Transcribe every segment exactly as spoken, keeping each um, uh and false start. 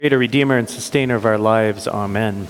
Creator, Redeemer, and Sustainer of our lives. Amen.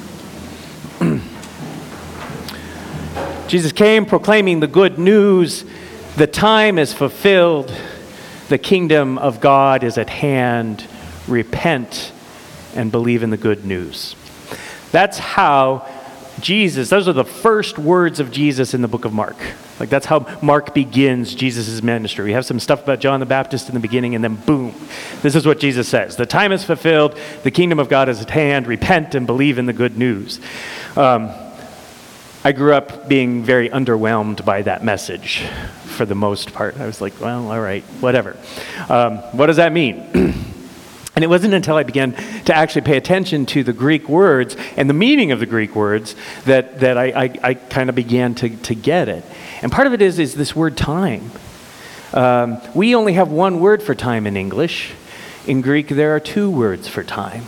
Jesus came proclaiming the good news. The time is fulfilled. The kingdom of God is at hand. Repent and believe in the good news. That's how Jesus, those are the first words of Jesus in the book of Mark. Like that's how Mark begins Jesus' ministry. We have some stuff about John the Baptist in the beginning, and then boom, this is what Jesus says. The time is fulfilled, the kingdom of God is at hand, repent and believe in the good news. Um, I grew up being very underwhelmed by that message for the most part. I was like, well, all right, whatever. Um, what does that mean? And it wasn't until I began to actually pay attention to the Greek words and the meaning of the Greek words that, that I, I, I kind of began to, to get it. And part of it is, is this word time. Um, we only have one word for time in English. In Greek, there are two words for time.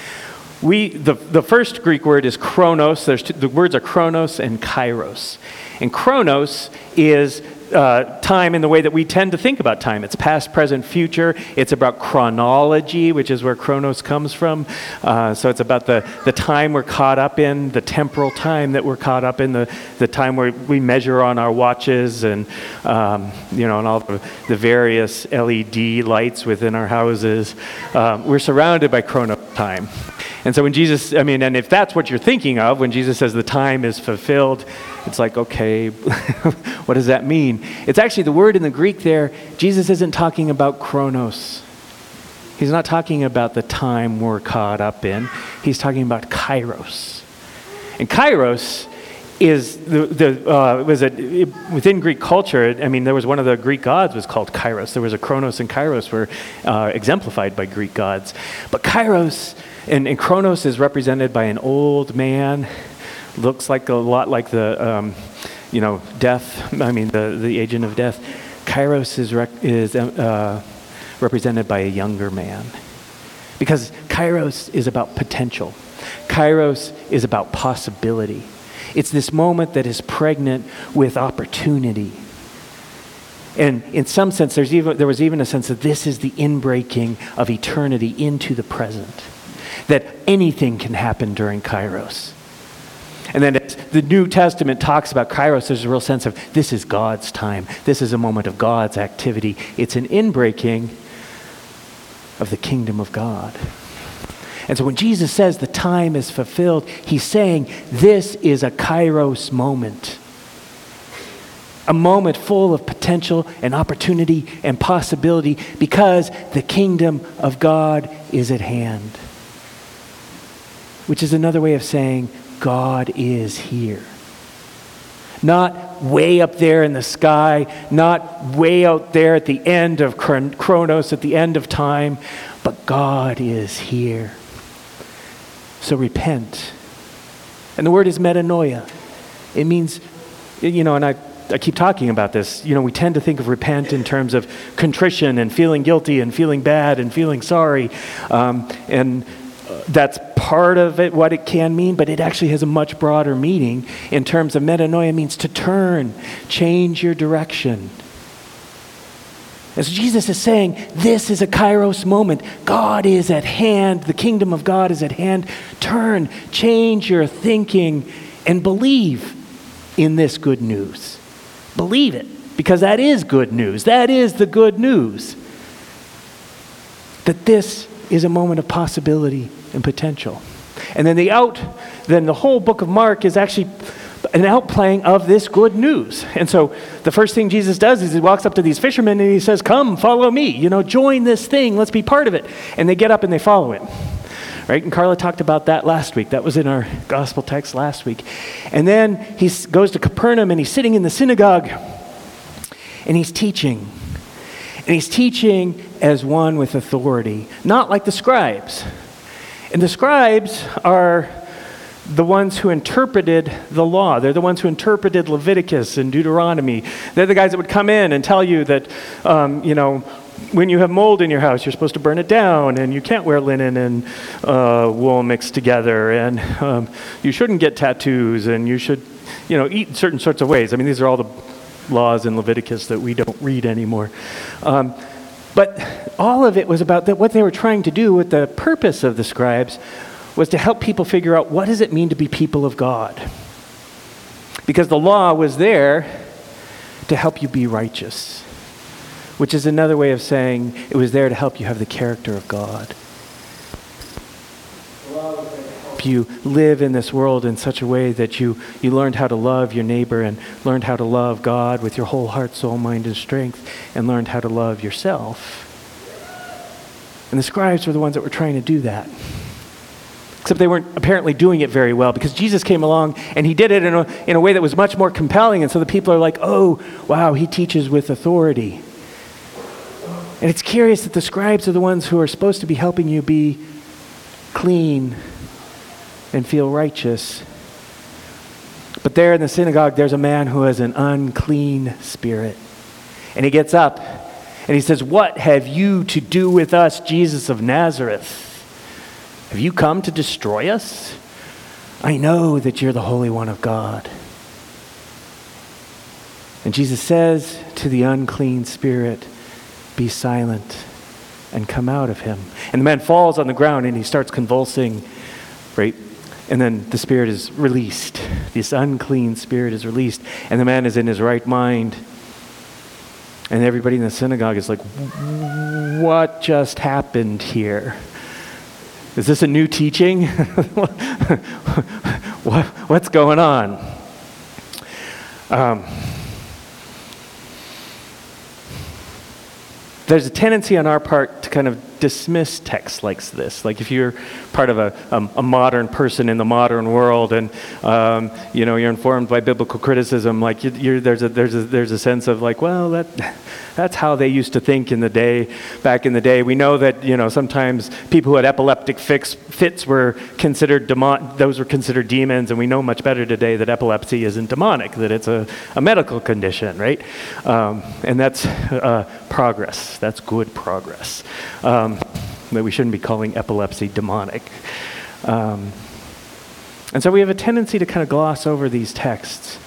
We the, the first Greek word is chronos. There's two, the words are chronos and kairos. And chronos is Uh, time in the way that we tend to think about time. It's past, present, future. It's about chronology, which is where chronos comes from. Uh, so it's about the, the time we're caught up in, the temporal time that we're caught up in, the, the time where we measure on our watches and, um, you know, and all the, the various L E D lights within our houses. Um, we're surrounded by chrono time. And so when Jesus, I mean, and if that's what you're thinking of, when Jesus says the time is fulfilled, it's like, okay, what does that mean? It's actually the word in the Greek there, Jesus isn't talking about chronos. He's not talking about the time we're caught up in. He's talking about kairos. And kairos is, the, the uh, was a, it, within Greek culture, I mean, there was one of the Greek gods was called Kairos. There was a Chronos and Kairos were uh, exemplified by Greek gods. But Kairos and, and Chronos is represented by an old man, looks like a lot like the, um, you know, death, I mean, the, the agent of death. Kairos is, rec- is uh, represented by a younger man. Because Kairos is about potential. Kairos is about possibility. It's this moment that is pregnant with opportunity. And in some sense, there's even there was even a sense that this is the inbreaking of eternity into the present. That anything can happen during Kairos. And then as the New Testament talks about Kairos, there's a real sense of this is God's time. This is a moment of God's activity. It's an inbreaking of the kingdom of God. And so when Jesus says the time is fulfilled, he's saying this is a Kairos moment. A moment full of potential and opportunity and possibility because the kingdom of God is at hand. Which is another way of saying God is here. Not way up there in the sky, not way out there at the end of Chronos, at the end of time, but God is here. So repent. And the word is metanoia. It means, you know, and I, I keep talking about this, you know, we tend to think of repent in terms of contrition and feeling guilty and feeling bad and feeling sorry. Um, and that's part of it, what it can mean, but it actually has a much broader meaning in terms of metanoia means to turn, change your direction. As Jesus is saying, this is a Kairos moment. God is at hand. The kingdom of God is at hand. Turn, change your thinking, and believe in this good news. Believe it, because that is good news. That is the good news. That this is a moment of possibility and potential. And then the out, then the whole book of Mark is actually an outplaying of this good news. And so the first thing Jesus does is he walks up to these fishermen and he says, come, follow me, you know, join this thing, let's be part of it. And they get up and they follow him. Right? And Carla talked about that last week. That was in our gospel text last week. And then he goes to Capernaum and he's sitting in the synagogue and he's teaching. And he's teaching as one with authority, not like the scribes. And the scribes are the ones who interpreted the law. They're the ones who interpreted Leviticus and Deuteronomy. They're the guys that would come in and tell you that, um, you know, when you have mold in your house, you're supposed to burn it down, and you can't wear linen and uh, wool mixed together, and um, you shouldn't get tattoos, and you should, you know, eat certain sorts of ways. I mean, these are all the laws in Leviticus that we don't read anymore. Um, but all of it was about that. What they were trying to do, with the purpose of the scribes, was to help people figure out, what does it mean to be people of God? Because the law was there to help you be righteous, which is another way of saying it was there to help you have the character of God. Help you live in this world in such a way that you, you learned how to love your neighbor and learned how to love God with your whole heart, soul, mind, and strength, and learned how to love yourself. And the scribes were the ones that were trying to do that. Except they weren't apparently doing it very well, because Jesus came along and he did it in a, in a way that was much more compelling. And so the people are like, oh, wow, he teaches with authority. And it's curious that the scribes are the ones who are supposed to be helping you be clean and feel righteous. But there in the synagogue, there's a man who has an unclean spirit. And he gets up and he says, what have you to do with us, Jesus of Nazareth? Have you come to destroy us? I know that you're the Holy One of God. And Jesus says to the unclean spirit, be silent and come out of him. And the man falls on the ground and he starts convulsing, right? And then the spirit is released. This unclean spirit is released. And the man is in his right mind. And everybody in the synagogue is like, what just happened here? Is this a new teaching? what, what's going on? Um, there's a tendency on our part to kind of dismiss texts like this. Like if you're part of a, um, a modern person in the modern world, and um, you know you're informed by biblical criticism, like you, you're, there's a there's a there's a sense of like, well, that that's how they used to think in the day, back in the day. We know that you know sometimes people who had epileptic fix, fits were considered demon, those were considered demons, and we know much better today that epilepsy isn't demonic, that it's a, a medical condition, right? Um, and that's uh, progress. That's good progress. Um, that we shouldn't be calling epilepsy demonic. Um, and so we have a tendency to kind of gloss over these texts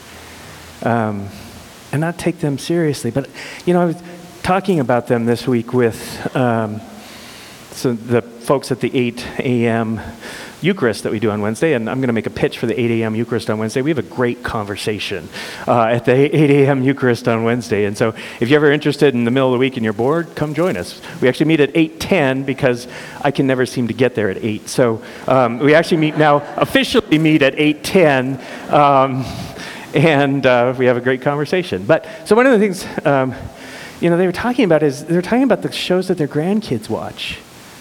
um, and not take them seriously. But, you know, I was talking about them this week with um, so the folks at the eight a.m. Eucharist that we do on Wednesday, and I'm going to make a pitch for the eight a.m. Eucharist on Wednesday. We have a great conversation uh, at the eight a.m. Eucharist on Wednesday, and so if you're ever interested in the middle of the week and you're bored, come join us. We actually meet at eight ten because I can never seem to get there at eight. So um, we actually meet now, officially meet at eight ten, um, and uh, we have a great conversation. But so one of the things um, you know they were talking about is they were talking about the shows that their grandkids watch,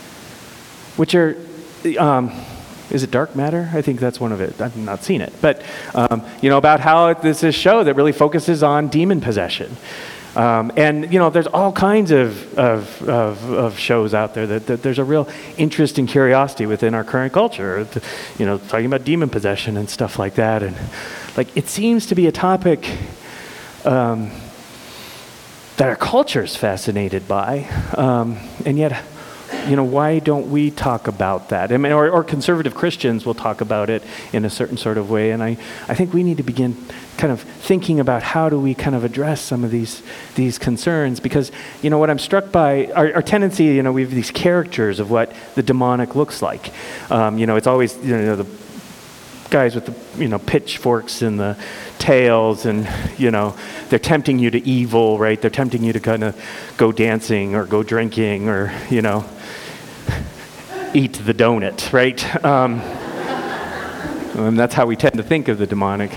which are. Um, Is it Dark Matter? I think that's one of it. I've not seen it. But, um, you know, about how this is a show that really focuses on demon possession. Um, and, you know, there's all kinds of, of, of, of shows out there that, that there's a real interest and curiosity within our current culture, you know, talking about demon possession and stuff like that. And, like, it seems to be a topic um, that our culture is fascinated by. Um, and yet... You know, why don't we talk about that? I mean, or, or conservative Christians will talk about it in a certain sort of way. And I, I think we need to begin kind of thinking about how do we kind of address some of these these concerns. Because, you know, what I'm struck by, our, our tendency, you know, we have these characters of what the demonic looks like. Um, you know, it's always, you know, the guys with the, you know, pitchforks and the tails, and, you know, they're tempting you to evil, right? They're tempting you to kind of go dancing or go drinking or, you know, eat the donut, right? Um, and that's how we tend to think of the demonic.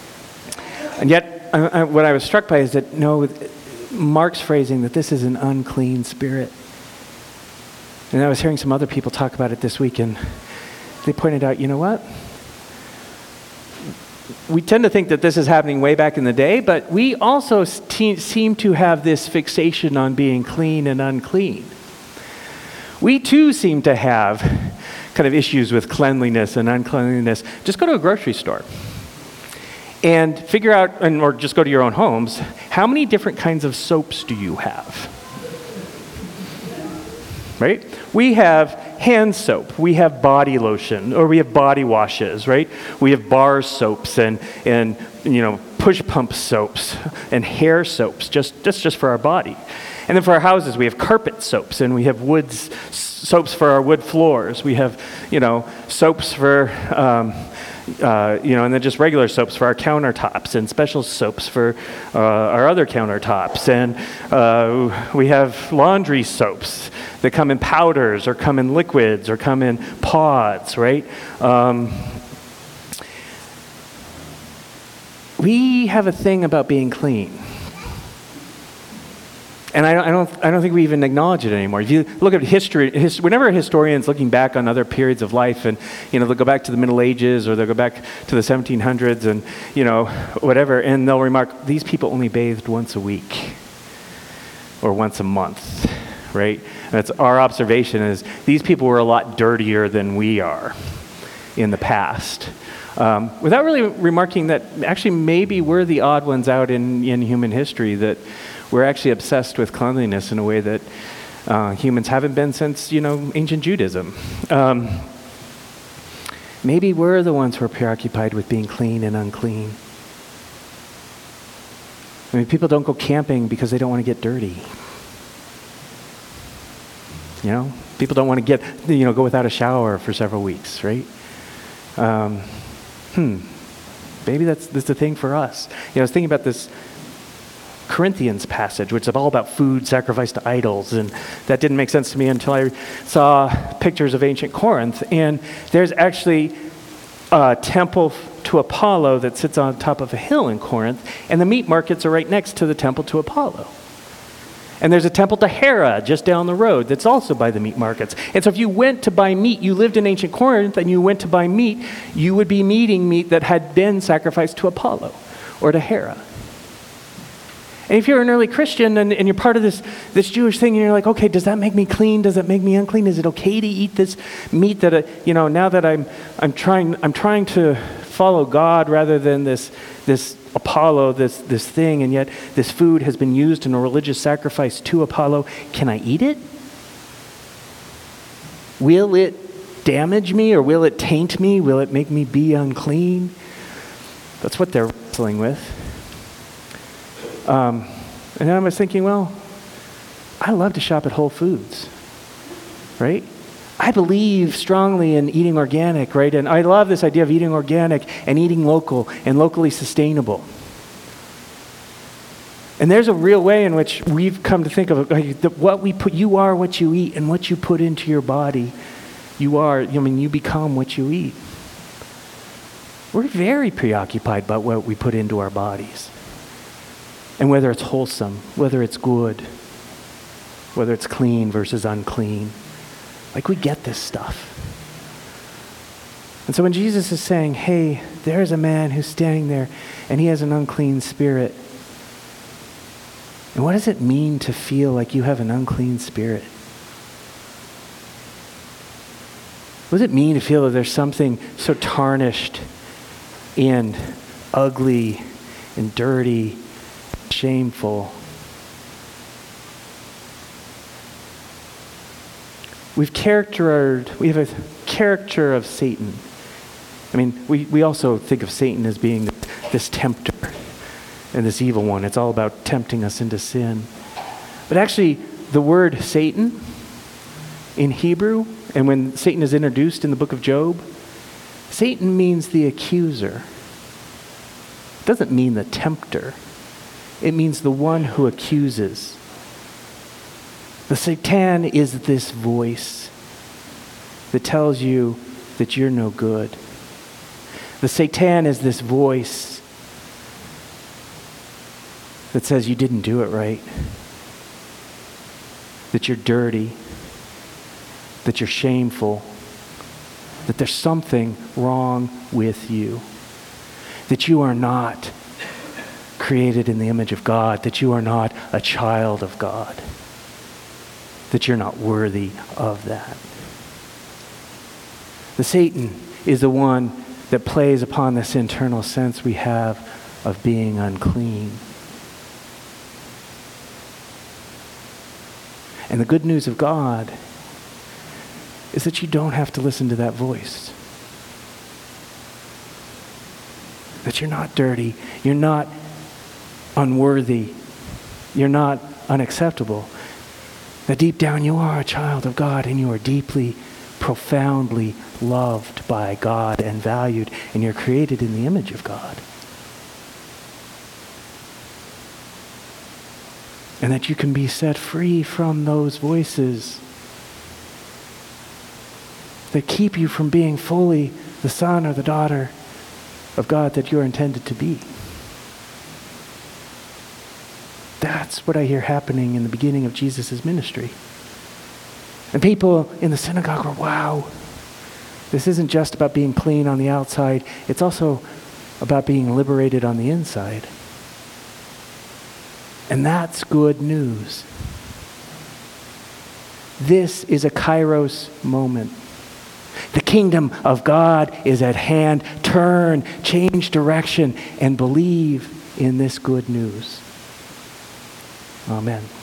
And yet, I, I, what I was struck by is that, no, Mark's phrasing that this is an unclean spirit. And I was hearing some other people talk about it this week, and they pointed out, you know what? We tend to think that this is happening way back in the day, but we also te- seem to have this fixation on being clean and unclean. We too seem to have kind of issues with cleanliness and uncleanliness. Just go to a grocery store and figure out, and, or just go to your own homes, how many different kinds of soaps do you have? Right? We have hand soap, we have body lotion, or we have body washes, right? We have bar soaps and, and you know, push pump soaps and hair soaps, just, just, just for our body. And then for our houses, we have carpet soaps, and we have wood s- soaps for our wood floors. We have, you know, soaps for, um, uh, you know, and then just regular soaps for our countertops, and special soaps for uh, our other countertops. And uh, we have laundry soaps that come in powders, or come in liquids, or come in pods, right? Um, we have a thing about being clean. And I don't, I don't, I don't think we even acknowledge it anymore. If you look at history, his, whenever a historian's looking back on other periods of life, and you know they'll go back to the Middle Ages, or they'll go back to the seventeen hundreds, and you know whatever, and they'll remark these people only bathed once a week or once a month, right? And that's our observation is these people were a lot dirtier than we are in the past. Um, without really remarking that actually maybe we're the odd ones out in, in human history, that we're actually obsessed with cleanliness in a way that uh, humans haven't been since, you know, ancient Judaism. Um, maybe we're the ones who are preoccupied with being clean and unclean. I mean, people don't go camping because they don't want to get dirty. You know, people don't want to get, you know, go without a shower for several weeks, right? Um, hmm, maybe that's, that's the thing for us. You know, I was thinking about this Corinthians passage, which is all about food sacrificed to idols, and that didn't make sense to me until I saw pictures of ancient Corinth. And there's actually a temple to Apollo that sits on top of a hill in Corinth, and the meat markets are right next to the temple to Apollo. And there's a temple to Hera just down the road that's also by the meat markets. And so if you went to buy meat, you lived in ancient Corinth, and you went to buy meat, you would be eating meat that had been sacrificed to Apollo or to Hera. And if you're an early Christian and, and you're part of this, this Jewish thing, and you're like, okay, does that make me clean? Does that make me unclean? Is it okay to eat this meat that, uh, you know, now that I'm I'm trying I'm trying to follow God rather than this this Apollo, this this thing, and yet this food has been used in a religious sacrifice to Apollo. Can I eat it? Will it damage me, or will it taint me? Will it make me be unclean? That's what they're wrestling with. Um, and then I was thinking, well, I love to shop at Whole Foods, right? I believe strongly in eating organic, right? And I love this idea of eating organic and eating local and locally sustainable. And there's a real way in which we've come to think of like, that what we put, you are what you eat, and what you put into your body, you are, I mean, you become what you eat. We're very preoccupied about what we put into our bodies. And whether it's wholesome, whether it's good, whether it's clean versus unclean. Like, we get this stuff. And so when Jesus is saying, hey, there's a man who's standing there and he has an unclean spirit. And what does it mean to feel like you have an unclean spirit? What does it mean to feel that there's something so tarnished and ugly and dirty, shameful? We've characterized, we have a character of Satan. I mean, we, we also think of Satan as being this tempter and this evil one. It's all about tempting us into sin. But actually, the word Satan in Hebrew, and when Satan is introduced in the book of Job, Satan means the accuser. It doesn't mean the tempter. It means the one who accuses. The Satan is this voice that tells you that you're no good. The Satan is this voice that says you didn't do it right, that you're dirty, that you're shameful, that there's something wrong with you, that you are not created in the image of God, that you are not a child of God, that you're not worthy of that. The Satan is the one that plays upon this internal sense we have of being unclean. And the good news of God is that you don't have to listen to that voice. That you're not dirty, you're not unworthy, you're not unacceptable. That deep down you are a child of God and you are deeply, profoundly loved by God and valued, and you're created in the image of God. And that you can be set free from those voices that keep you from being fully the son or the daughter of God that you're intended to be. That's what I hear happening in the beginning of Jesus' ministry. And people in the synagogue were, wow, this isn't just about being clean on the outside, it's also about being liberated on the inside. And that's good news. This is a Kairos moment. The kingdom of God is at hand. Turn, change direction, and believe in this good news. Amen.